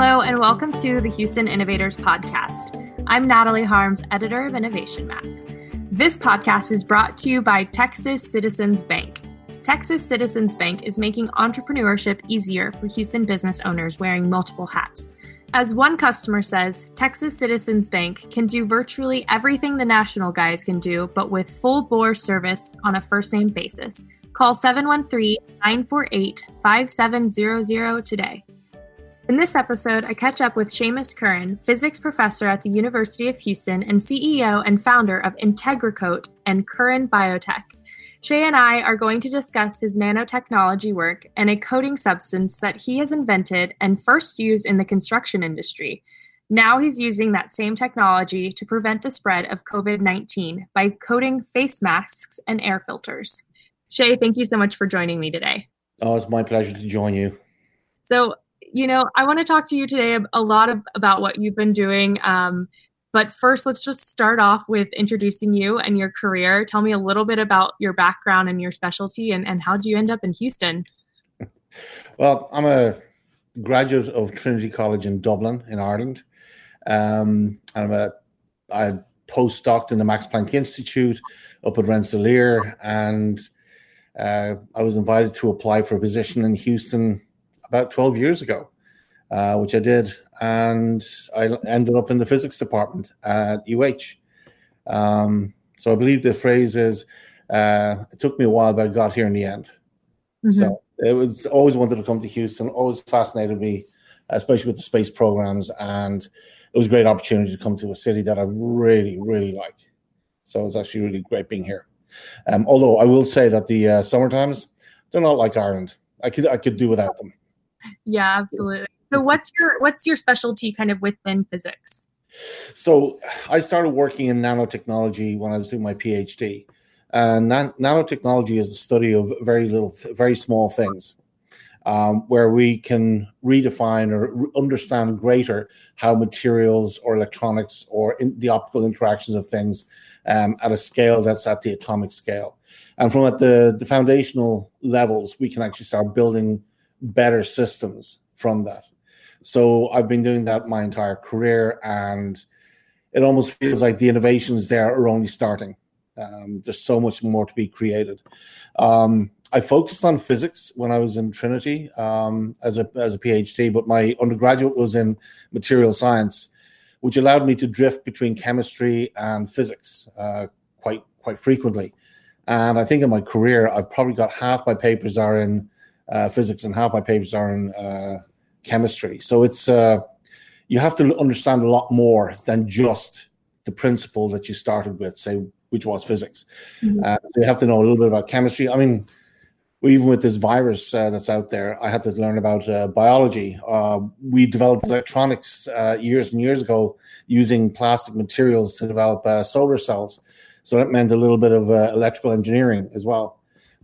Hello, and welcome to the Houston Innovators Podcast. I'm Natalie Harms, editor of Innovation Map. This podcast is brought to you by Texas Citizens Bank. Texas Citizens Bank is making entrepreneurship easier for Houston business owners wearing multiple hats. As one customer says, Texas Citizens Bank can do virtually everything the national guys can do, but with full-bore service on a first-name basis. Call 713-948-5700 today. In this episode, I catch up with Seamus Curran, physics professor at the University of Houston and CEO and founder of IntegraCoat and Curran Biotech. Shay and I are going to discuss his nanotechnology work and a coating substance that he has invented and first used in the construction industry. Now he's using that same technology to prevent the spread of COVID-19 by coating face masks and air filters. Shay, thank you so much for joining me today. Oh, it's my pleasure to join you. So, I want to talk to you today a lot about what you've been doing. But first, let's just start off with introducing you and your career. Tell me a little bit about your background and your specialty and how did you end up in Houston? Well, I'm a graduate of Trinity College in Dublin, in Ireland. I postdoced in the Max Planck Institute up at Rensselaer, and I was invited to apply for a position in Houston about 12 years ago, which I did, and I ended up in the physics department at UH. So I believe the phrase is, it took me a while, but I got here in the end. Mm-hmm. So it was always wanted to come to Houston, always fascinated me, especially with the space programs, and it was a great opportunity to come to a city that I really, really like. So it's actually really great being here. Although I will say that the summer times, they're not like Ireland. I could do without them. Yeah, absolutely. So what's your specialty kind of within physics? So I started working in nanotechnology when I was doing my PhD. Nanotechnology is the study of very small things, where we can redefine or understand greater how materials or electronics or the optical interactions of things at a scale that's at the atomic scale. And from at the foundational levels, we can actually start building better systems from that. So I've been doing that my entire career, and it almost feels like the innovations there are only starting. There's so much more to be created. I focused on physics when I was in Trinity as a PhD, but my undergraduate was in material science, which allowed me to drift between chemistry and physics quite frequently. And I think in my career, I've probably got half my papers are in physics and half my papers are in chemistry. So it's you have to understand a lot more than just the principle that you started with, say, which was physics. Mm-hmm. So you have to know a little bit about chemistry. I mean, even with this virus that's out there, I had to learn about biology. We developed electronics years and years ago using plastic materials to develop solar cells. So that meant a little bit of electrical engineering as well.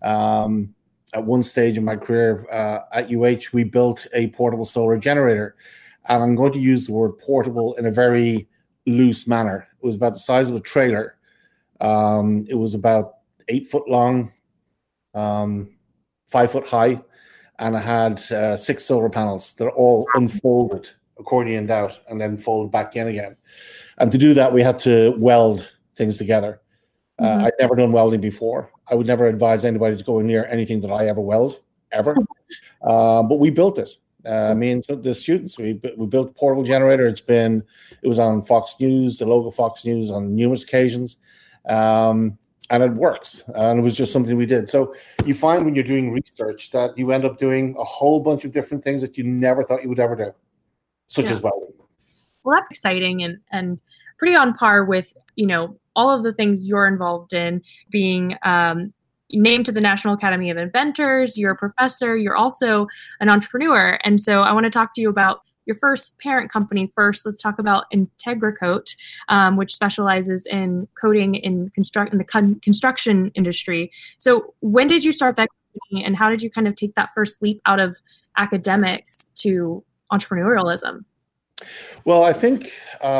At one stage in my career at UH, we built a portable solar generator. And I'm going to use the word portable in a very loose manner. It was about the size of a trailer. It was about 8 foot long, 5 foot high, and it had 6 solar panels that are all unfolded, accordioned out, and then folded back in again. And to do that, we had to weld things together. Mm-hmm. I'd never done welding before. I would never advise anybody to go near anything that I ever weld, ever. But we built it. Me and the students, we built a portable generator. It was on Fox News, the local Fox News, on numerous occasions. And it works. And it was just something we did. So you find when you're doing research that you end up doing a whole bunch of different things that you never thought you would ever do, such as welding. Well, that's exciting and pretty on par with, all of the things you're involved in, being named to the National Academy of Inventors. You're a professor. You're also an entrepreneur. And so I want to talk to you about your first parent company first. Let's talk about IntegraCoat, which specializes in coating in the construction industry. So when did you start that company, and how did you kind of take that first leap out of academics to entrepreneurialism? Well, I think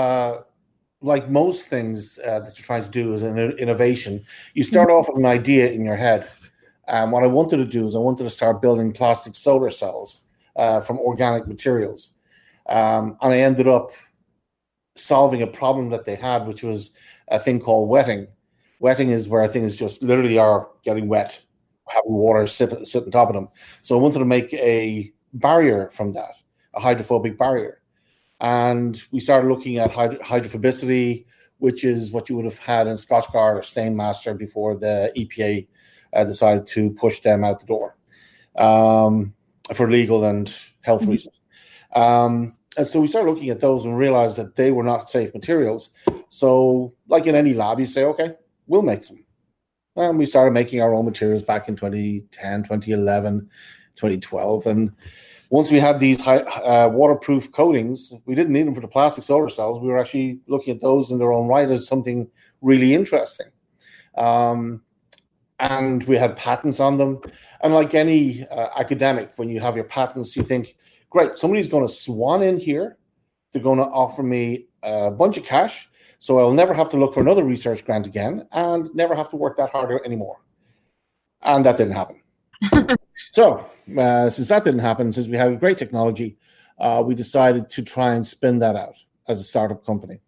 like most things that you're trying to do as an innovation, you start off with an idea in your head. What I wanted to do is I wanted to start building plastic solar cells from organic materials. And I ended up solving a problem that they had, which was a thing called wetting. Wetting is where things just literally are getting wet, having water sit on top of them. So I wanted to make a barrier from that, a hydrophobic barrier. And we started looking at hydrophobicity, which is what you would have had in Scotchgard or Stainmaster before the EPA decided to push them out the door for legal and health reasons. And so we started looking at those and realized that they were not safe materials. So like in any lab, you say, okay, we'll make them. And we started making our own materials back in 2010, 2011, 2012. And once we had these waterproof coatings, we didn't need them for the plastic solar cells. We were actually looking at those in their own right as something really interesting. And we had patents on them. And like any academic, when you have your patents, you think, great, somebody's going to swan in here. They're going to offer me a bunch of cash, so I'll never have to look for another research grant again and never have to work that harder anymore. And that didn't happen. So since that didn't happen, since we had great technology, we decided to try and spin that out as a startup company.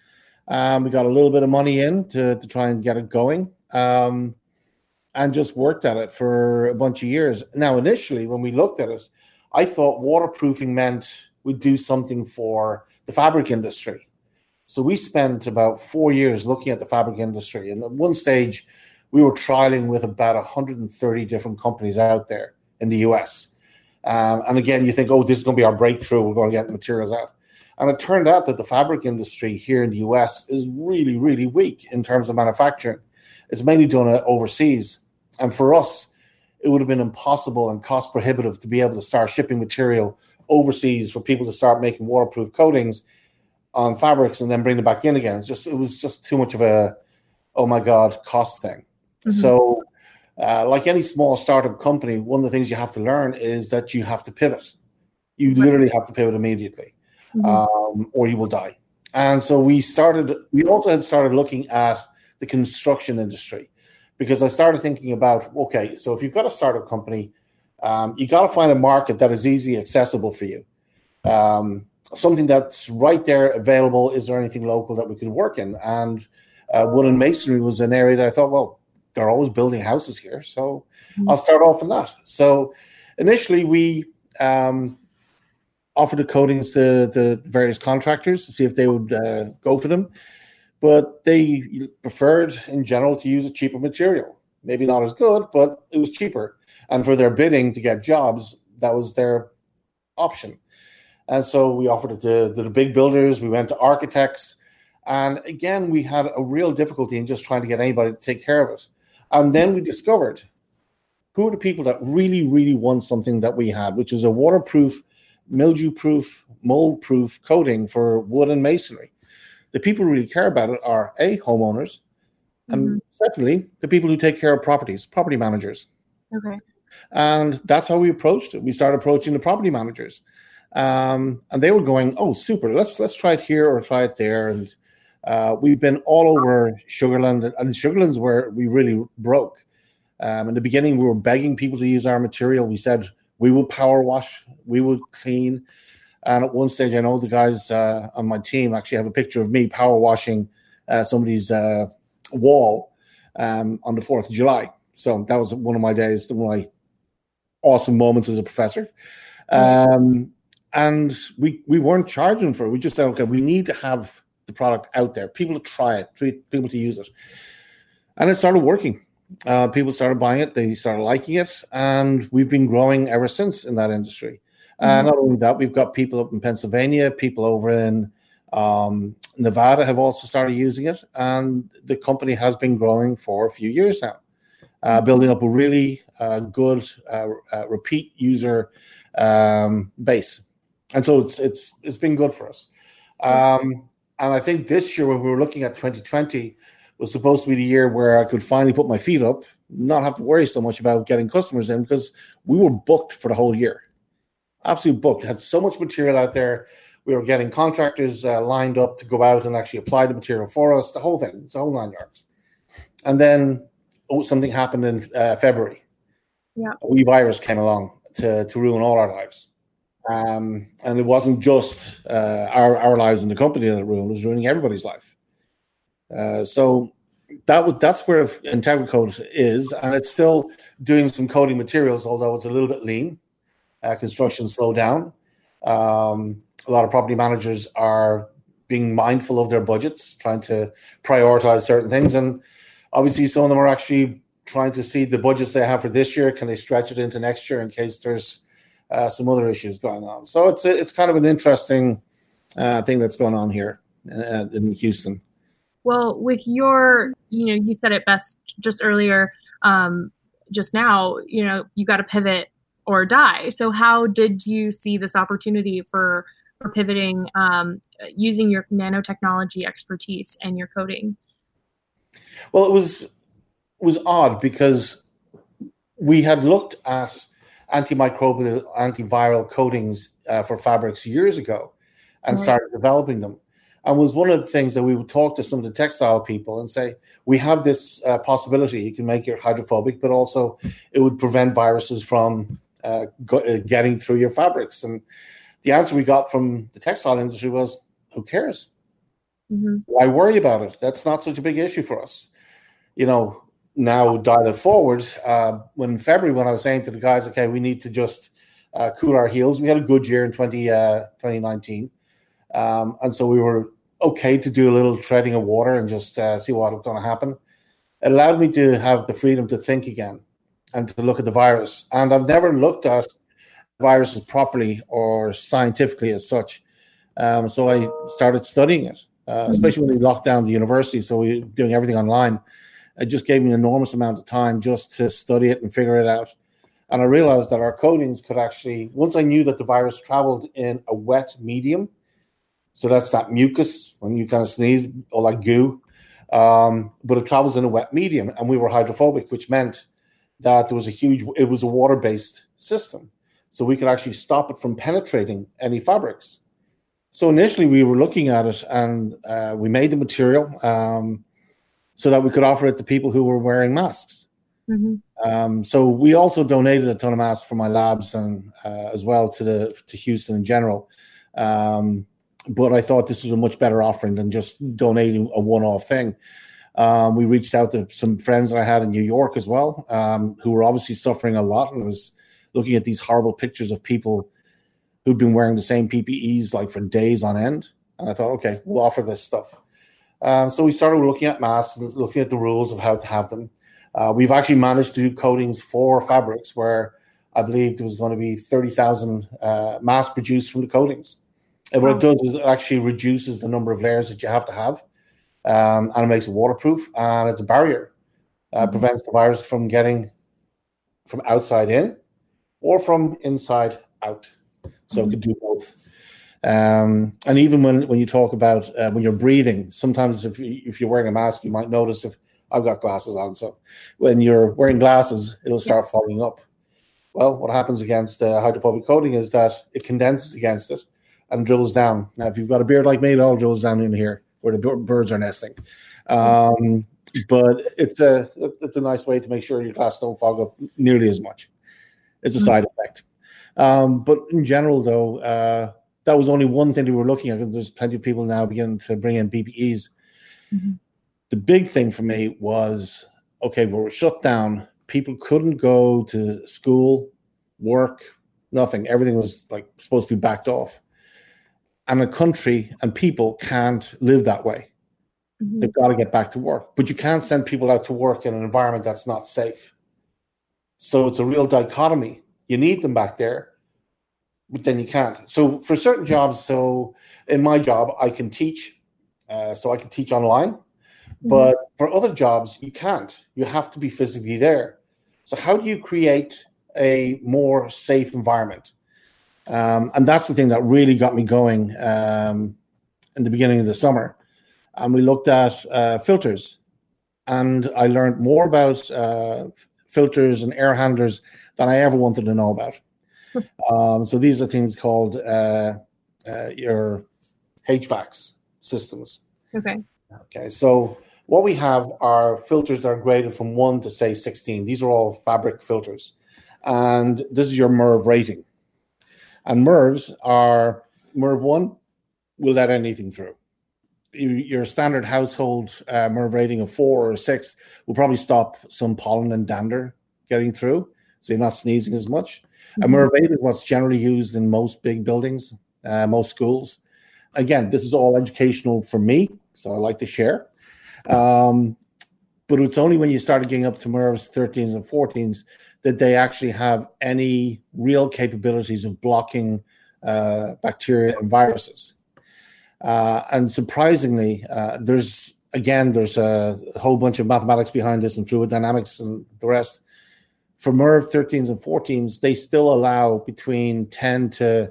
We got a little bit of money in to try and get it going, and just worked at it for a bunch of years. Now, initially, when we looked at it, I thought waterproofing meant we'd do something for the fabric industry. So we spent about 4 years looking at the fabric industry. And at one stage, we were trialing with about 130 different companies out there in the US. And again, you think, oh, this is going to be our breakthrough. We're going to get the materials out. And it turned out that the fabric industry here in the US is really, really weak in terms of manufacturing. It's mainly done overseas. And for us, it would have been impossible and cost prohibitive to be able to start shipping material overseas for people to start making waterproof coatings on fabrics and then bring them back in again. It was just too much of a, oh my God, cost thing. Mm-hmm. So like any small startup company, one of the things you have to learn is that you have to pivot. You literally have to pivot immediately, or you will die. And so we also had started looking at the construction industry, because I started thinking about, okay, so if you've got a startup company, you got to find a market that is easily accessible for you. Something that's right there available. Is there anything local that we could work in? And wood and masonry was an area that I thought, well, they're always building houses here, so I'll start off on that. So initially we offered the coatings to the various contractors to see if they would go for them. But they preferred, in general, to use a cheaper material. Maybe not as good, but it was cheaper. And for their bidding to get jobs, that was their option. And so we offered it to the big builders. We went to architects. And again, we had a real difficulty in just trying to get anybody to take care of it. And then we discovered who are the people that really, really want something that we had, which was a waterproof, mildew-proof, mold-proof coating for wood and masonry. The people who really care about it are A, homeowners, and secondly, the people who take care of properties, property managers. Okay. And that's how we approached it. We started approaching the property managers. And they were going, oh, super, let's try it here or try it there. And we've been all over Sugarland, and Sugarland's where we really broke. In the beginning, we were begging people to use our material. We said, we will power wash, we will clean. And at one stage, I know the guys on my team actually have a picture of me power washing somebody's wall on the 4th of July. So that was one of my days, one of my awesome moments as a professor. And we weren't charging for it. We just said, okay, we need to have the product out there, people to try it, people to use it. And it started working. People started buying it. They started liking it. And we've been growing ever since in that industry. Not only that, we've got people up in Pennsylvania, people over in Nevada have also started using it. And the company has been growing for a few years now, building up a really good repeat user base. And so it's been good for us. And I think this year, when we were looking at 2020, was supposed to be the year where I could finally put my feet up, not have to worry so much about getting customers in, because we were booked for the whole year. Absolutely booked. Had so much material out there. We were getting contractors lined up to go out and actually apply the material for us, the whole thing. It's a whole 9 yards. And then something happened in February. Yeah. A wee virus came along to ruin all our lives. And it wasn't just our lives in the company that it ruined; it was ruining everybody's life. So that's where IntegraCode is, and it's still doing some coding materials, although it's a little bit lean. Construction slowed down. A lot of property managers are being mindful of their budgets, trying to prioritize certain things, and obviously some of them are actually trying to see the budgets they have for this year. Can they stretch it into next year in case there's some other issues going on? So it's kind of an interesting thing that's going on here in Houston. Well, with your, you said it best just earlier, just now, you got to pivot or die. So how did you see this opportunity for pivoting, using your nanotechnology expertise and your coding? Well, it was odd because we had looked at antimicrobial, antiviral coatings for fabrics years ago and started developing them. And was one of the things that we would talk to some of the textile people and say, we have this possibility. You can make it hydrophobic, but also it would prevent viruses from getting through your fabrics. And the answer we got from the textile industry was, who cares? Mm-hmm. Why worry about it? That's not such a big issue for us. Now dial it forward. When in February, when I was saying to the guys, okay, we need to just cool our heels. We had a good year in 2019. And so we were okay to do a little treading of water and just see what was going to happen. It allowed me to have the freedom to think again and to look at the virus. And I've never looked at viruses properly or scientifically as such. So I started studying it, especially when we locked down the university. So we were doing everything online. It just gave me an enormous amount of time just to study it and figure it out. And I realized that our coatings could actually, once I knew that the virus traveled in a wet medium, so that's that mucus when you kind of sneeze or like goo, but it travels in a wet medium, and we were hydrophobic, which meant that it was a water-based system. So we could actually stop it from penetrating any fabrics. So initially we were looking at it and we made the material so that we could offer it to people who were wearing masks. Mm-hmm. So we also donated a ton of masks for my labs and as well to Houston in general. But I thought this was a much better offering than just donating a one-off thing. We reached out to some friends that I had in New York as well, who were obviously suffering a lot. And I was looking at these horrible pictures of people who'd been wearing the same PPEs like for days on end. And I thought, okay, we'll offer this stuff. So we started looking at masks and looking at the rules of how to have them. We've actually managed to do coatings for fabrics where I believe there was going to be 30,000 masks produced from the coatings. And what it does is it actually reduces the number of layers that you have to have, and it makes it waterproof, and it's a barrier. Prevents the virus from getting from outside in or from inside out. So it could do both. And even when you talk about when you're breathing, sometimes if you're wearing a mask, you might notice if I've got glasses on. So when you're wearing glasses, it'll start fogging up. Well, what happens against hydrophobic coating is that it condenses against it and dribbles down. Now, if you've got a beard like me, it all dribbles down in here where the birds are nesting. But it's a nice way to make sure your glass don't fog up nearly as much. It's a side effect. But in general, though, that was only one thing we were looking at. There's plenty of people now beginning to bring in PPEs. Mm-hmm. The big thing for me was, okay, we were shut down. People couldn't go to school, work, nothing. Everything was like supposed to be backed off. And a country and people can't live that way. Mm-hmm. They've got to get back to work. But you can't send people out to work in an environment that's not safe. So it's a real dichotomy. You need them back there, but then you can't. So for certain jobs, so in my job, I can teach. So I can teach online. Mm-hmm. But for other jobs, you can't. You have to be physically there. So how do you create a more safe environment? And that's the thing that really got me going in the beginning of the summer. And we looked at filters. And I learned more about filters and air handlers than I ever wanted to know about. So these are things called your HVACs systems. Okay. So what we have are filters that are graded from 1 to, say, 16. These are all fabric filters. And this is your MERV rating. And MERVs are MERV 1 will let anything through. Your standard household MERV rating of 4 or 6 will probably stop some pollen and dander getting through, so you're not sneezing as much. A MERV 8 is what's generally used in most big buildings, most schools. Again, this is all educational for me, so I like to share. But it's only when you started getting up to MERVs 13s and 14s that they actually have any real capabilities of blocking bacteria and viruses. And surprisingly, there's a whole bunch of mathematics behind this and fluid dynamics and the rest. For MERV 13s and 14s, they still allow between 10 to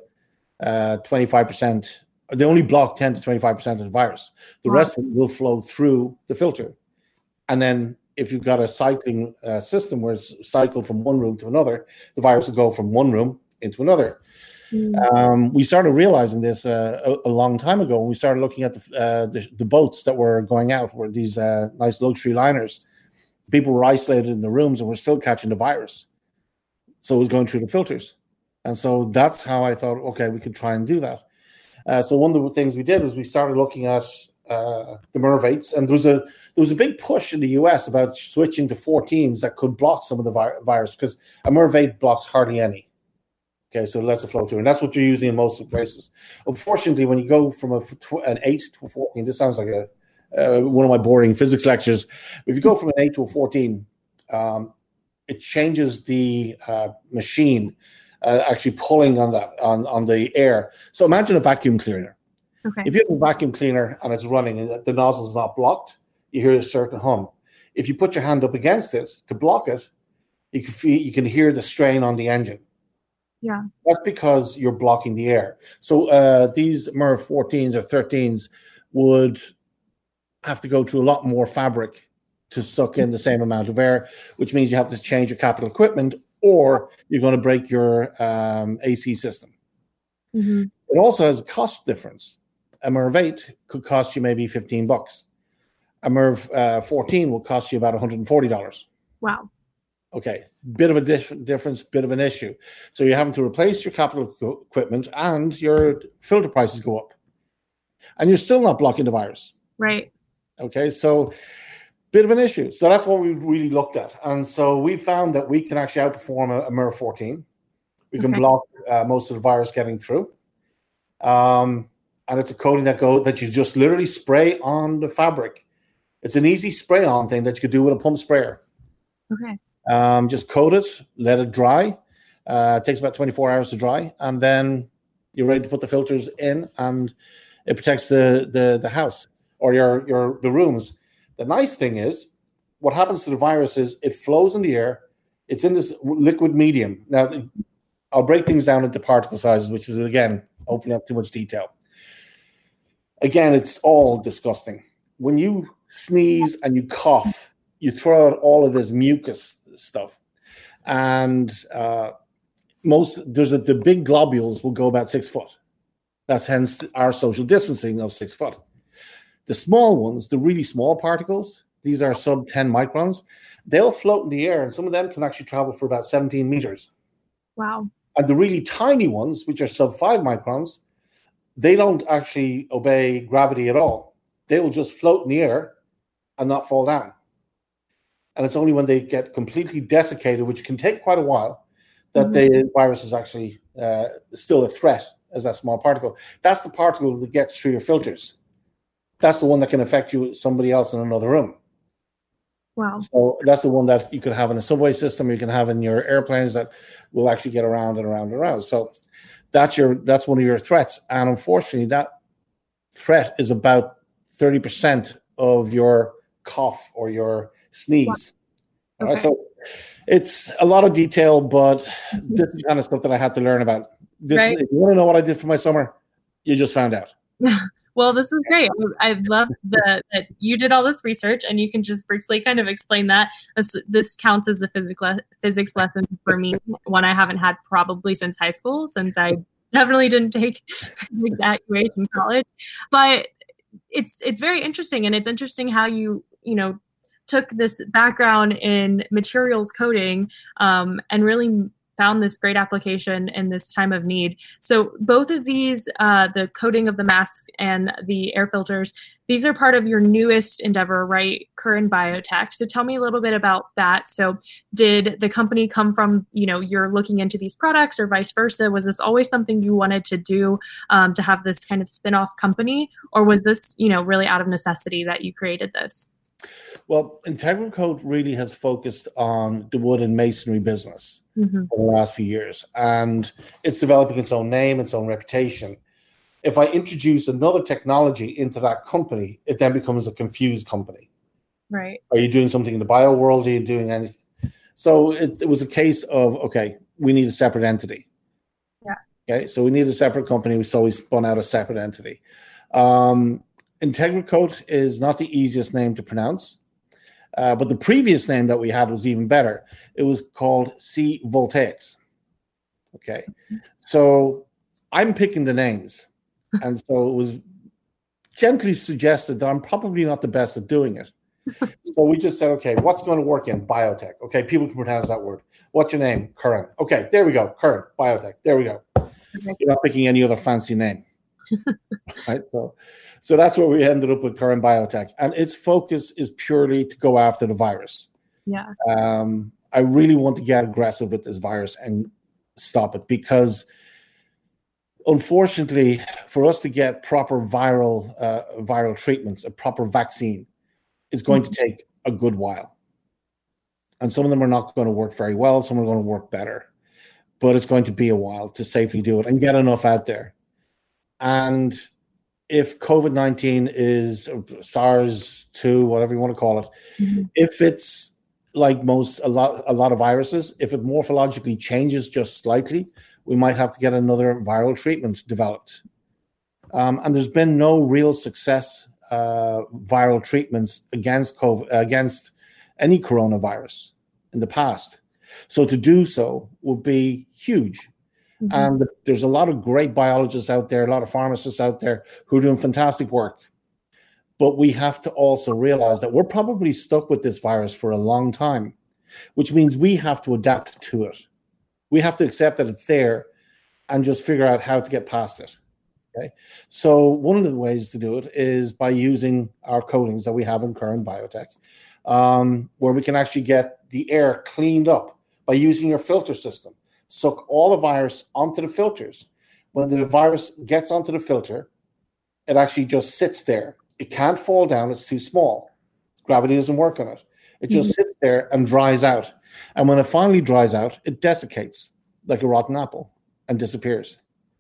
25%. They only block 10 to 25% of the virus. The rest of it will flow through the filter. And then if you've got a cycling system where it's cycled from one room to another, the virus will go from one room into another. We started realizing this a long time ago when we started looking at the boats that were going out, were these nice luxury liners. People were isolated in the rooms and were still catching the virus. So it was going through the filters. And so that's how I thought, okay, we could try and do that. So one of the things we did was we started looking at the MERV 8s, and there was a big push in the US about switching to 14s that could block some of the virus, because a MERV 8 blocks hardly any. Okay, so it lets it flow through, and that's what you're using in most of the places. Unfortunately, when you go from an 8 to a 14, this sounds like one of my boring physics lectures. If you go from an 8 to a 14, it changes the machine actually pulling on that on the air. So imagine a vacuum cleaner. Okay. If you have a vacuum cleaner and it's running and the nozzle is not blocked, you hear a certain hum. If you put your hand up against it to block it, you can hear the strain on the engine. Yeah, that's because you're blocking the air. So these MERV 14s or 13s would have to go through a lot more fabric to suck in the same amount of air, which means you have to change your capital equipment, or you're going to break your AC system. Mm-hmm. It also has a cost difference. A MERV 8 could cost you maybe $15. A MERV 14 will cost you about $140. Wow. Okay, bit of a difference, bit of an issue. So you're having to replace your capital equipment, and your filter prices go up. And you're still not blocking the virus. Right. Okay, so bit of an issue. So that's what we really looked at. And so we found that we can actually outperform a MERV 14. We can block most of the virus getting through. And it's a coating that you just literally spray on the fabric. It's an easy spray on thing that you could do with a pump sprayer. Okay. Just coat it, let it dry. It takes about 24 hours to dry, and then you're ready to put the filters in, and it protects the house or the rooms. The nice thing is, what happens to the virus is it flows in the air. It's in this liquid medium. Now, I'll break things down into particle sizes, which is, again, opening up too much detail. Again, it's all disgusting. When you sneeze and you cough, you throw out all of this mucus stuff. And the big globules will go about 6 foot. That's hence our social distancing of 6 foot. The small ones, the really small particles, these are sub 10 microns, they'll float in the air, and some of them can actually travel for about 17 meters. Wow. And the really tiny ones, which are sub 5 microns, they don't actually obey gravity at all. They will just float in the air and not fall down. And it's only when they get completely desiccated, which can take quite a while, that the virus is actually still a threat as that small particle. That's the particle that gets through your filters. That's the one that can affect you, somebody else in another room. Wow. So that's the one that you could have in a subway system, you can have in your airplanes that will actually get around and around and around. So that's one of your threats. And unfortunately, that threat is about 30% of your cough or your sneeze. Wow. Okay. So it's a lot of detail, but this is the kind of stuff that I had to learn about. If you want to know what I did for my summer, you just found out. Well, this is great. I love that you did all this research, and you can just briefly kind of explain that. This counts as a physics lesson for me, one I haven't had probably since high school, since I definitely didn't take physics at UH in college. But it's very interesting, and it's interesting how you took this background in materials coding and really found this great application in this time of need. So both of these, the coating of the masks and the air filters, these are part of your newest endeavor, right? Curran Biotech. So tell me a little bit about that. So did the company come from, you're looking into these products or vice versa? Was this always something you wanted to do, to have this kind of spin-off company? Or was this, really out of necessity that you created this? Well, IntegraCoat really has focused on the wood and masonry business for the last few years, and it's developing its own name, its own reputation. If I introduce another technology into that company, it then becomes a confused company. Right. Are you doing something in the bio world? Are you doing anything? So it was a case of, okay, we need a separate entity. Yeah. Okay, so we need a separate company, so we spun out a separate entity. IntegraCoat is not the easiest name to pronounce, but the previous name that we had was even better. It was called C Voltaics. Okay, so I'm picking the names, and so it was gently suggested that I'm probably not the best at doing it. So we just said, okay, what's going to work in biotech? Okay, people can pronounce that word. What's your name? Curran. Okay, there we go. Curran Biotech. There we go. You're not picking any other fancy name. Right, so that's where we ended up with Curran Biotech, and its focus is purely to go after the virus. Yeah. I really want to get aggressive with this virus and stop it, because unfortunately, for us to get proper viral treatments, a proper vaccine, is going to take a good while, and some of them are not going to work very well. Some are going to work better, but it's going to be a while to safely do it and get enough out there. And if COVID-19 is SARS-2, whatever you want to call it, if it's like a lot of viruses, if it morphologically changes just slightly, we might have to get another viral treatment developed. And there's been no real success viral treatments against COVID, against any coronavirus in the past. So to do so would be huge. And there's a lot of great biologists out there, a lot of pharmacists out there who are doing fantastic work. But we have to also realize that we're probably stuck with this virus for a long time, which means we have to adapt to it. We have to accept that it's there and just figure out how to get past it. Okay. So one of the ways to do it is by using our coatings that we have in Curran Biotech, where we can actually get the air cleaned up by using your filter system. Suck all the virus onto the filters. When the virus gets onto the filter, it actually just sits there. It can't fall down. It's too small. Gravity doesn't work on it. It just sits there and dries out. And when it finally dries out, it desiccates like a rotten apple and disappears.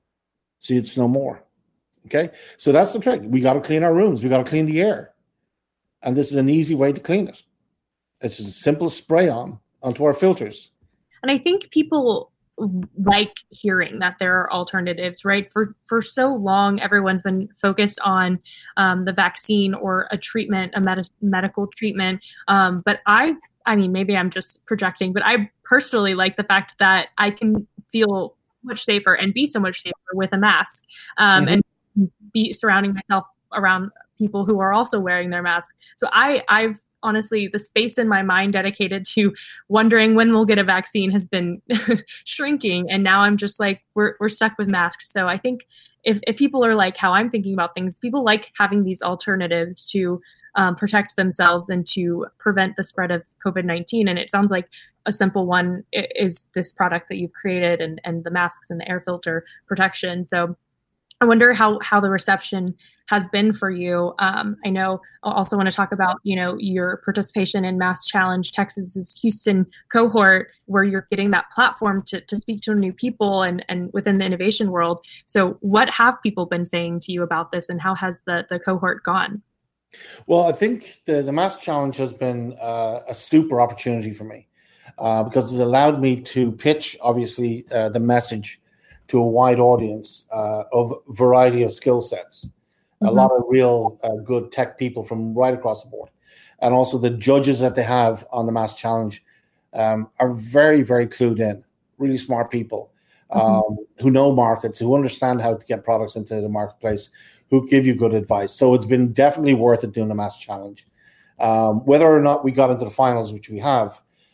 So it's no more. Okay? So that's the trick. We got to clean our rooms. We got to clean the air. And this is an easy way to clean it. It's just a simple spray onto our filters. And I think people like hearing that there are alternatives, right? For so long, everyone's been focused on the vaccine or a treatment, a medical treatment. But I mean, maybe I'm just projecting, but I personally like the fact that I can feel much safer and be so much safer with a mask, and be surrounding myself around people who are also wearing their mask. So I've honestly, the space in my mind dedicated to wondering when we'll get a vaccine has been shrinking. And now I'm just like, we're stuck with masks. So I think if people are like how I'm thinking about things, people like having these alternatives to protect themselves and to prevent the spread of COVID-19. And it sounds like a simple one is this product that you've created and the masks and the air filter protection. So I wonder how the reception has been for you. I know I also want to talk about, your participation in Mass Challenge Texas's Houston cohort, where you're getting that platform to speak to new people and within the innovation world. So what have people been saying to you about this, and how has the cohort gone? Well, I think the Mass Challenge has been a super opportunity for me because it's allowed me to pitch, obviously, the message to a wide audience of variety of skill sets. A lot of real good tech people from right across the board. And also the judges that they have on the Mass Challenge are very, very clued in, really smart people who know markets, who understand how to get products into the marketplace, who give you good advice. So it's been definitely worth it doing the Mass Challenge. Whether or not we got into the finals, which we have,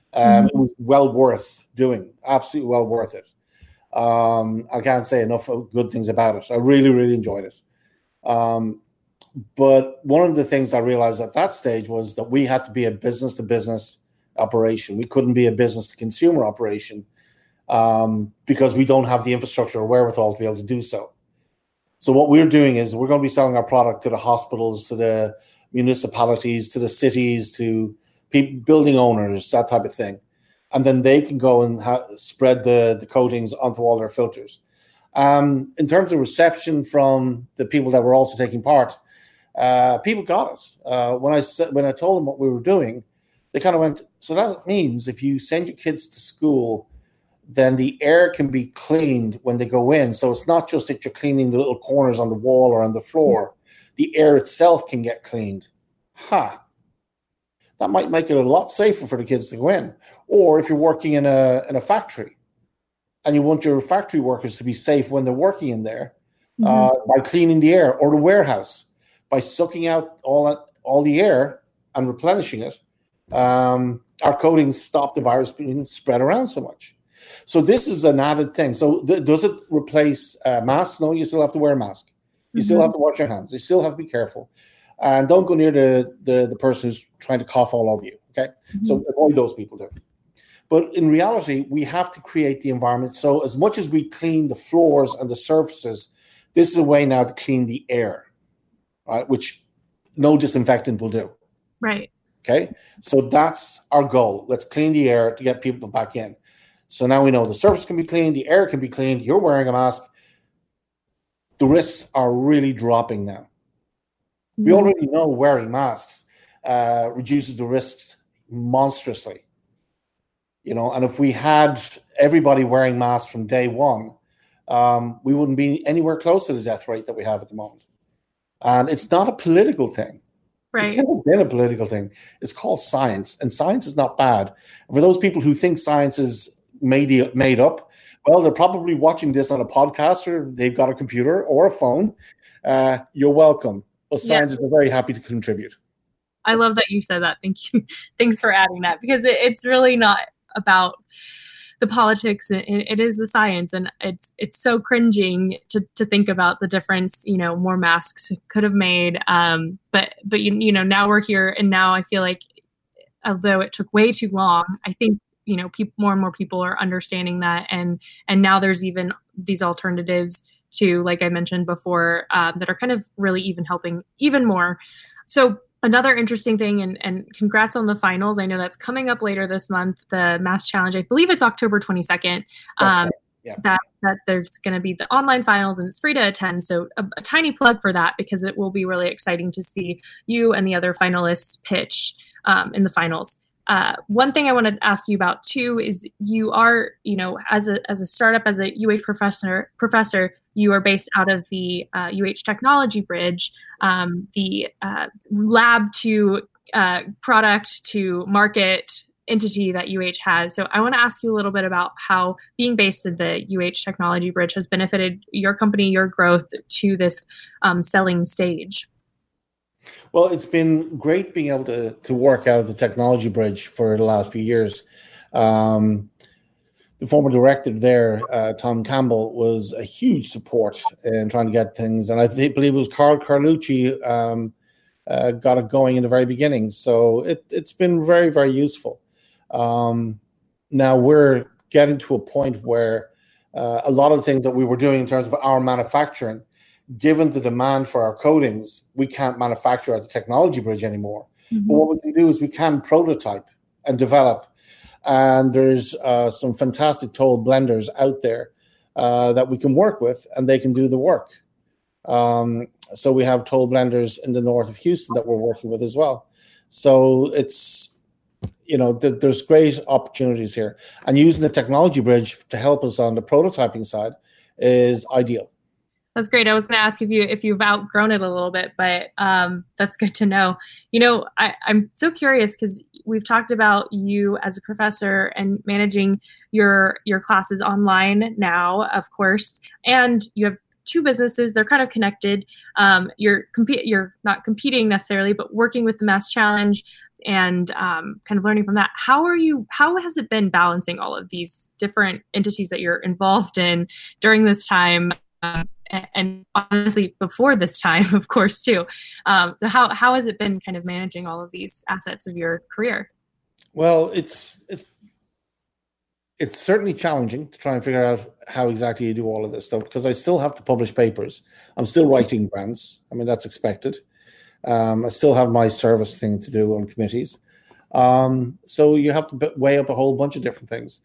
It was well worth doing, absolutely well worth it. I can't say enough good things about it. I really, really enjoyed it. But one of the things I realized at that stage was that we had to be a business-to-business operation. We couldn't be a business-to-consumer operation because we don't have the infrastructure or wherewithal to be able to do so. So what we're doing is we're going to be selling our product to the hospitals, to the municipalities, to the cities, to people, building owners, that type of thing. And then they can go and spread the coatings onto all their filters. In terms of reception from the people that were also taking part, people got it. When I told them what we were doing, they kind of went, so that means if you send your kids to school, then the air can be cleaned when they go in. So it's not just that you're cleaning the little corners on the wall or on the floor. The air itself can get cleaned. That might make it a lot safer for the kids to go in. Or if you're working in a factory and you want your factory workers to be safe when they're working in there, by cleaning the air, or the warehouse, by sucking out all the air and replenishing it, our coatings stop the virus being spread around so much. So this is an added thing. So does it replace masks? No, you still have to wear a mask. You still have to wash your hands. You still have to be careful. And don't go near the person who's trying to cough all over you, okay? So avoid those people there. But in reality, we have to create the environment. So as much as we clean the floors and the surfaces, this is a way now to clean the air, right? Which no disinfectant will do. Right. Okay? So that's our goal. Let's clean the air to get people back in. So now we know the surface can be cleaned, the air can be cleaned, you're wearing a mask. The risks are really dropping now. We already know wearing masks reduces the risks monstrously. And if we had everybody wearing masks from day one, we wouldn't be anywhere close to the death rate that we have at the moment. And it's not a political thing. Right. It's never been a political thing. It's called science, and science is not bad. And for those people who think science is made up, well, they're probably watching this on a podcast, or they've got a computer or a phone. You're welcome. Well, scientists are very happy to contribute. I love that you said that. Thank you. Thanks for adding that, because it's really not about the politics. It is the science, and it's so cringing to think about the difference more masks could have made. But now we're here, and now I feel like, although it took way too long, I think more and more people are understanding that, and now there's even these alternatives to, like I mentioned before, that are kind of really even helping even more. So another interesting thing, and congrats on the finals. I know that's coming up later this month, the Mass Challenge. I believe it's October 22nd. That there's going to be the online finals, and it's free to attend. So a tiny plug for that, because it will be really exciting to see you and the other finalists pitch in the finals. One thing I want to ask you about too is you are, as a startup, as a UH professor, you are based out of the UH Technology Bridge, the lab to product to market entity that UH has. So I want to ask you a little bit about how being based in the UH Technology Bridge has benefited your company, your growth to this selling stage. Well, it's been great being able to work out of the Technology Bridge for the last few years. The former director there, Tom Campbell, was a huge support in trying to get things. And I believe it was Carl Carlucci got it going in the very beginning. So it's been very, very useful. Now we're getting to a point where a lot of the things that we were doing in terms of our manufacturing, given the demand for our coatings, we can't manufacture at the Technology Bridge anymore. But what we can do is we can prototype and develop. And there's some fantastic toll blenders out there that we can work with, and they can do the work. So we have toll blenders in the north of Houston that we're working with as well. So it's, there's great opportunities here. And using the Technology Bridge to help us on the prototyping side is ideal. That's great. I was going to ask if you've outgrown it a little bit, but that's good to know. I'm so curious, because we've talked about you as a professor and managing your classes online now, of course, and you have two businesses. They're kind of connected. You're not competing necessarily, but working with the Mass Challenge, and kind of learning from that. How has it been balancing all of these different entities that you're involved in during this time? And honestly, before this time, of course, too. So how has it been kind of managing all of these assets of your career? Well, it's certainly challenging to try and figure out how exactly you do all of this stuff, because I still have to publish papers. I'm still writing grants. I mean, that's expected. I still have my service thing to do on committees. So you have to weigh up a whole bunch of different things.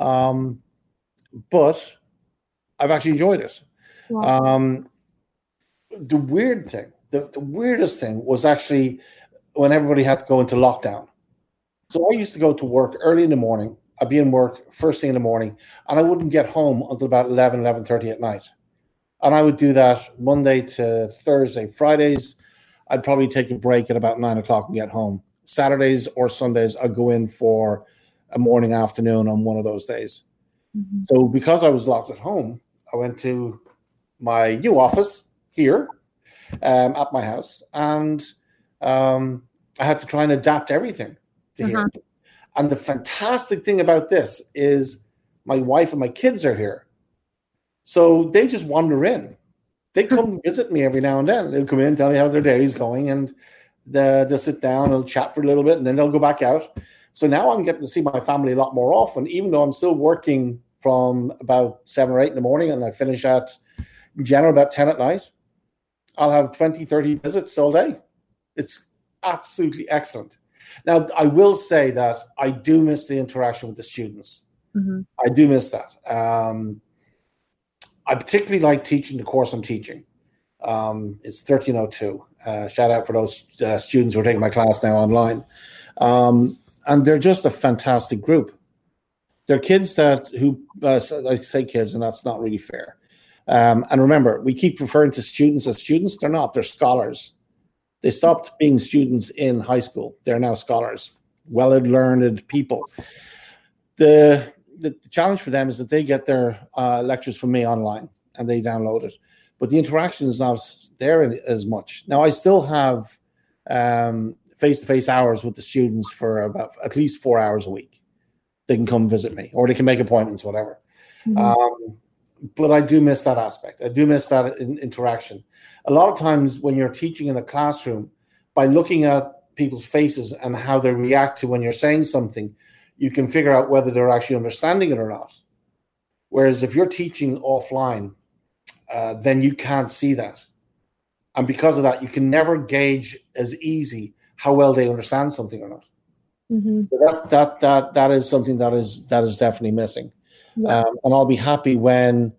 But I've actually enjoyed it. Wow. The weird thing, the weirdest thing was actually when everybody had to go into lockdown. So I used to go to work early in the morning. I'd be in work first thing in the morning, and I wouldn't get home until about 11:30 at night. And I would do that Monday to Thursday. Fridays, I'd probably take a break at about 9 o'clock and get home. Saturdays or Sundays, I'd go in for a morning, afternoon on one of those days. Mm-hmm. So because I was locked at home, I went to my new office here at my house, and I had to try and adapt everything to here. And the fantastic thing about this is my wife and my kids are here. So they just wander in. They come visit me every now and then. They'll come in, tell me how their day is going, and they'll sit down, they'll chat for a little bit, and then they'll go back out. So now I'm getting to see my family a lot more often, even though I'm still working from about 7 or 8 in the morning, and I finish at, in general, about 10 at night. I'll have 20, 30 visits all day. It's absolutely excellent. Now, I will say that I do miss the interaction with the students. Mm-hmm. I do miss that. I particularly like teaching the course I'm teaching. It's 1302. Shout out for those students who are taking my class now online. And they're just a fantastic group. They're kids who I say kids, and that's not really fair. And remember, we keep referring to students as students. They're not. They're scholars. They stopped being students in high school. They're now scholars, well-learned people. The challenge for them is that they get their lectures from me online and they download it. But the interaction is not there as much. Now, I still have face-to-face hours with the students for about at least 4 hours a week. They can come visit me, or they can make appointments, whatever. Mm-hmm. But I do miss that aspect. I do miss that interaction. A lot of times when you're teaching in a classroom, by looking at people's faces and how they react to when you're saying something, you can figure out whether they're actually understanding it or not. Whereas if you're teaching offline, then you can't see that. And because of that, you can never gauge as easy how well they understand something or not. Mm-hmm. So that is something that is definitely missing. Yeah. And I'll be happy when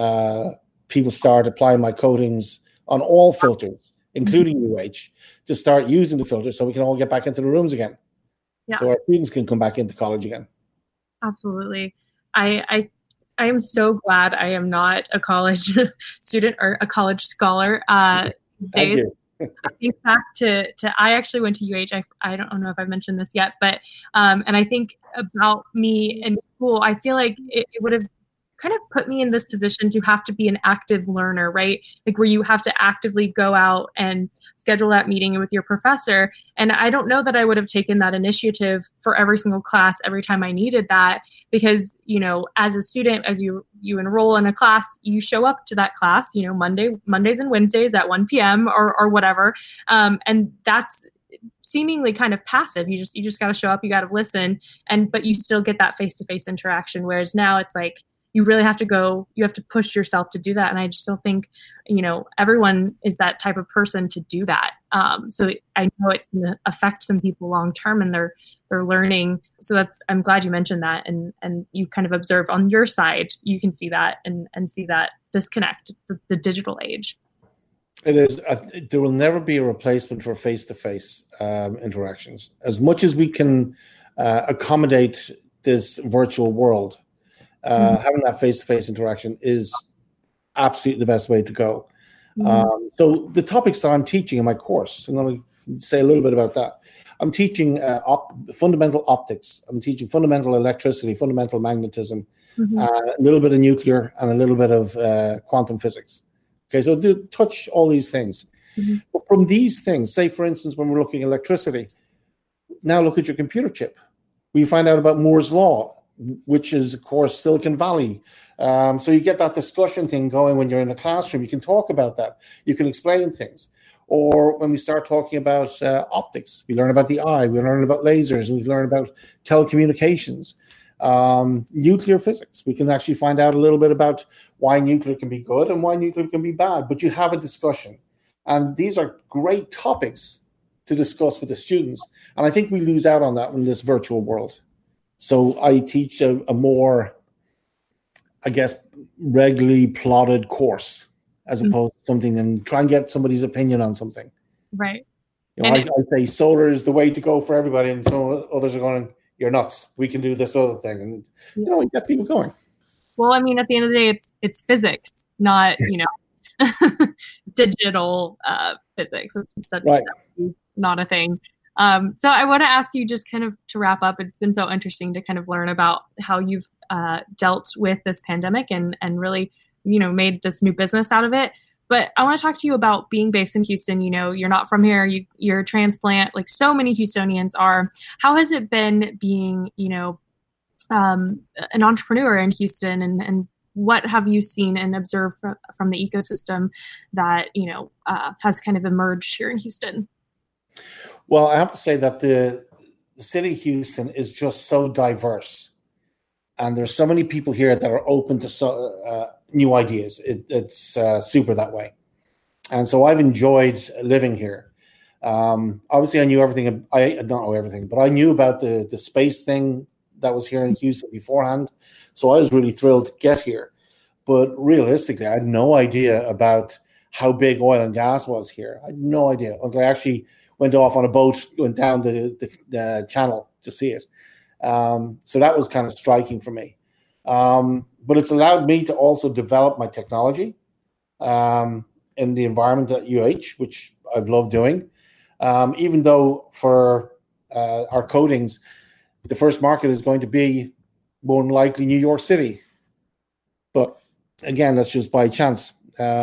people start applying my coatings on all filters, including UH, to start using the filters so we can all get back into the rooms again. Yeah. So our students can come back into college again. Absolutely. I am so glad I am not a college student or a college scholar. Thank you. I think back to I actually went to UH. I don't know if I've mentioned this yet, but and I think about me in school, I feel like it would have kind of put me in this position to have to be an active learner, right? Like where you have to actively go out and schedule that meeting with your professor. And I don't know that I would have taken that initiative for every single class every time I needed that, because, you know, as a student, as you enroll in a class, you show up to that class, you know, Mondays and Wednesdays at 1 p.m. or whatever. And that's seemingly kind of passive. You just got to show up, you got to listen, but you still get that face-to-face interaction. Whereas now it's like, you really have to go, you have to push yourself to do that. And I just don't think, you know, everyone is that type of person to do that. So I know it's going to affect some people long-term and they're learning. So I'm glad you mentioned that. And you kind of observe on your side, you can see that and see that disconnect, the digital age. It is. There will never be a replacement for face-to-face interactions. As much as we can accommodate this virtual world, having that face-to-face interaction is absolutely the best way to go. So the topics that I'm teaching in my course, I'm going to say a little bit about that. I'm teaching fundamental optics. I'm teaching fundamental electricity, fundamental magnetism, a little bit of nuclear, and a little bit of quantum physics. Okay, so do touch all these things. But from these things, say, for instance, when we're looking at electricity, now look at your computer chip. We find out about Moore's Law, which is, of course, Silicon Valley. So you get that discussion thing going when you're in a classroom. You can talk about that. You can explain things. Or when we start talking about optics, we learn about the eye, we learn about lasers, we learn about telecommunications, nuclear physics. We can actually find out a little bit about why nuclear can be good and why nuclear can be bad. But you have a discussion. And these are great topics to discuss with the students. And I think we lose out on that in this virtual world. So I teach a more, I guess, regularly plotted course as opposed to something and try and get somebody's opinion on something. Right. You know, I say solar is the way to go for everybody, and some others are going, you're nuts. We can do this other thing. And, you know, you get people going. Well, I mean, at the end of the day, it's physics, not, you know, digital physics. That's right. Not a thing. So I want to ask you, just kind of to wrap up, it's been so interesting to kind of learn about how you've dealt with this pandemic and really, you know, made this new business out of it. But I want to talk to you about being based in Houston. You know, you're not from here, you're a transplant, like so many Houstonians are. How has it been being, you know, an entrepreneur in Houston, and what have you seen and observed from the ecosystem that, you know, has kind of emerged here in Houston? Well, I have to say that the city of Houston is just so diverse. And there's so many people here that are open to new ideas. It's super that way. And so I've enjoyed living here. Obviously, I knew everything. I don't know everything, but I knew about the space thing that was here in Houston beforehand. So I was really thrilled to get here. But realistically, I had no idea about how big oil and gas was here. I had no idea until I actually went off on a boat, went down the channel to see it. So that was kind of striking for me. But it's allowed me to also develop my technology in the environment at UH, which I've loved doing. Even though for our coatings, the first market is going to be more than likely New York City. But again, that's just by chance.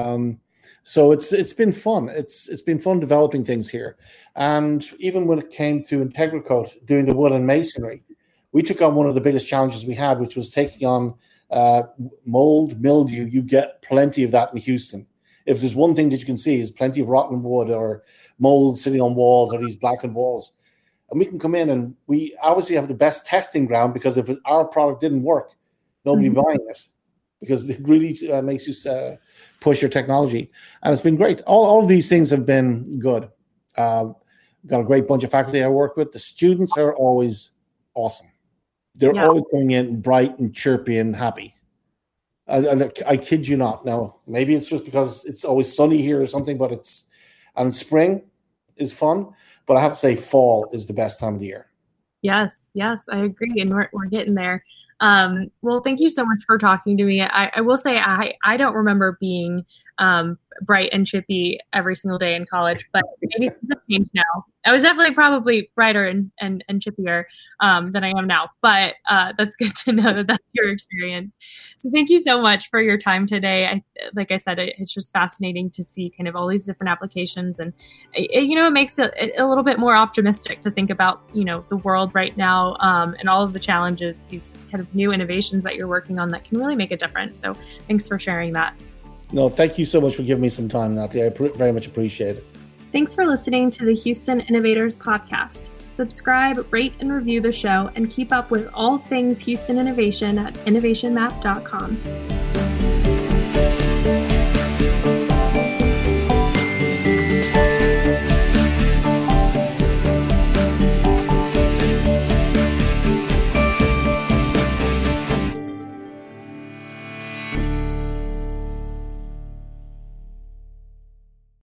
So it's been fun. It's been fun developing things here. And even when it came to IntegraCoat, doing the wood and masonry, we took on one of the biggest challenges we had, which was taking on mold, mildew. You get plenty of that in Houston. If there's one thing that you can see is plenty of rotten wood or mold sitting on walls or these blackened walls. And we can come in and we obviously have the best testing ground, because if our product didn't work, nobody buying it, because it really makes you push your technology. And it's been great. All of these things have been good. Got a great bunch of faculty I work with. The students are always awesome. They're always coming in bright and chirpy and happy. I kid you not. Now, maybe it's just because it's always sunny here or something, but and spring is fun. But I have to say fall is the best time of the year. Yes, I agree. And we're getting there. Well, thank you so much for talking to me. I will say I don't remember being bright and chippy every single day in college, but maybe things have changed now. I was definitely probably brighter and chippier than I am now, but that's good to know that that's your experience. So thank you so much for your time today. Like I said, it's just fascinating to see kind of all these different applications, and it makes it a little bit more optimistic to think about, the world right now and all of the challenges, these kind of new innovations that you're working on that can really make a difference. So thanks for sharing that. No, thank you so much for giving me some time, Natalie. I very much appreciate it. Thanks for listening to the Houston Innovators Podcast. Subscribe, rate, and review the show, and keep up with all things Houston innovation at innovationmap.com.